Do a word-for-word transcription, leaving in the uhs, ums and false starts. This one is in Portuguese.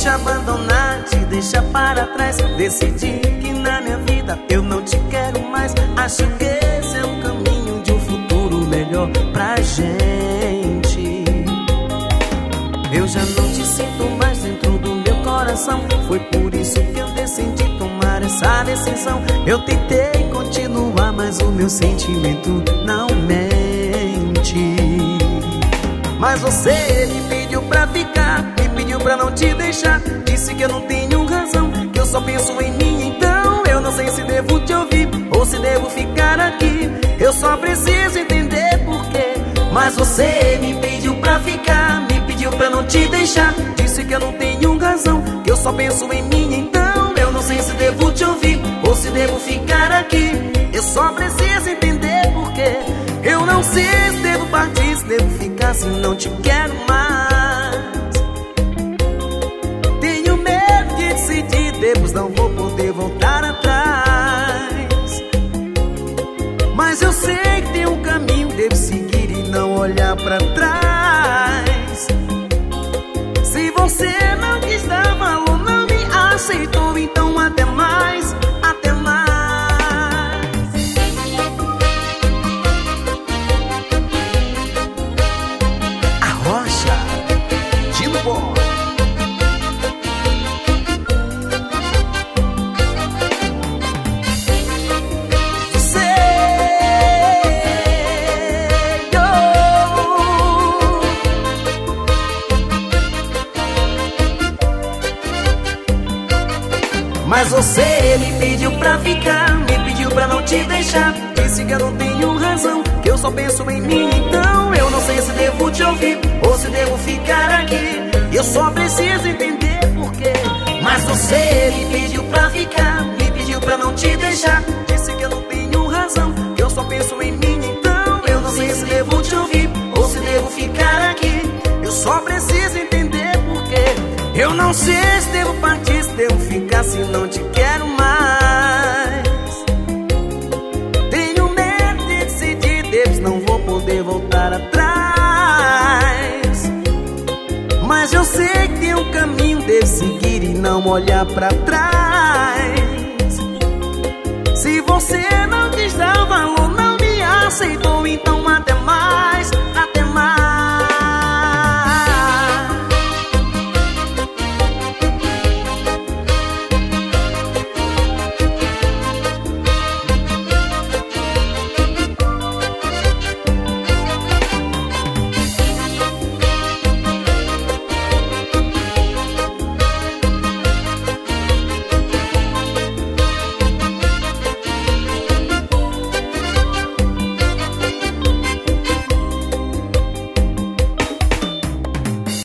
te abandonar, te deixar para trás. Decidi que na minha vida eu não te quero mais. Acho que esse é um caminho de um futuro melhor pra gente. Eu já não te sinto mais dentro do meu coração. Foi por isso que eu decidi tomar essa decisão. Eu tentei continuar, mas o meu sentimento não mente. Mas você me pediu pra ficar, me pediu pra não te deixar. Disse que eu não tenho razão, que eu só penso em mim. Então eu não sei se devo te ouvir ou se devo ficar aqui. Eu só preciso entender porquê. Mas você me pediu pra ficar, me pediu pra não te deixar. Disse que eu não tenho razão, que eu só penso em mim. Então eu não sei se devo te ouvir ou se devo ficar aqui. Eu só preciso entender porquê. Eu não sei se devo partir, se devo ficar, se não te quero mais. Tenho medo de decidir, depois não vou poder voltar atrás. Mas eu sei que tem um caminho, devo seguir e não olhar pra trás. Se você não quis dar valor, não me aceitou, então até mais, até mais. Mas você me pediu pra ficar, me pediu pra não te deixar. Disse que eu não tenho razão, que eu só penso em mim. Então eu não sei se devo te ouvir ou se devo ficar aqui. Eu só preciso entender porquê. Mas você me pediu pra ficar, me pediu pra não te deixar. Disse que eu não tenho razão, que eu só penso em mim. Então eu não sei se devo te ouvir ou se devo ficar aqui. Eu só preciso entender porquê. Eu não sei se devo partir, se devo ficar, se não te quero mais. Tenho medo de decidir, depois não vou poder voltar atrás. Mas eu sei que tem um caminho, devo seguir e não olhar pra trás.